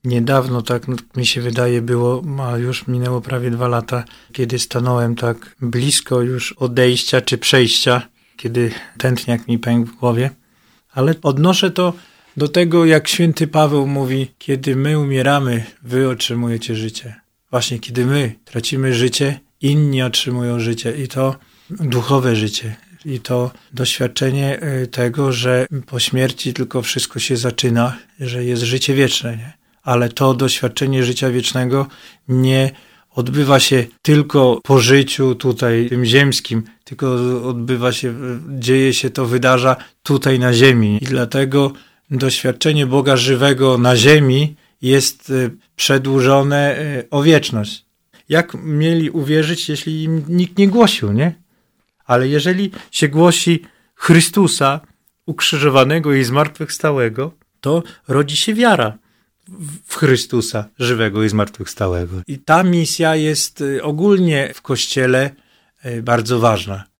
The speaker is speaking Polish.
Niedawno, tak mi się wydaje, było, a już minęło prawie 2 lata, kiedy stanąłem tak blisko już odejścia czy przejścia, kiedy tętniak mi pękł w głowie. Ale odnoszę to do tego, jak święty Paweł mówi, kiedy my umieramy, wy otrzymujecie życie. Właśnie kiedy my tracimy życie, inni otrzymują życie i to duchowe życie. I to doświadczenie tego, że po śmierci tylko wszystko się zaczyna, że jest życie wieczne, nie? Ale to doświadczenie życia wiecznego nie odbywa się tylko po życiu tutaj tym ziemskim, tylko odbywa się, dzieje się to, wydarza tutaj na ziemi. I dlatego doświadczenie Boga żywego na ziemi jest przedłużone o wieczność. Jak mieli uwierzyć, jeśli im nikt nie głosił, nie? Ale jeżeli się głosi Chrystusa ukrzyżowanego i zmartwychwstałego, to rodzi się wiara w Chrystusa żywego i zmartwychwstałego. I ta misja jest ogólnie w Kościele bardzo ważna.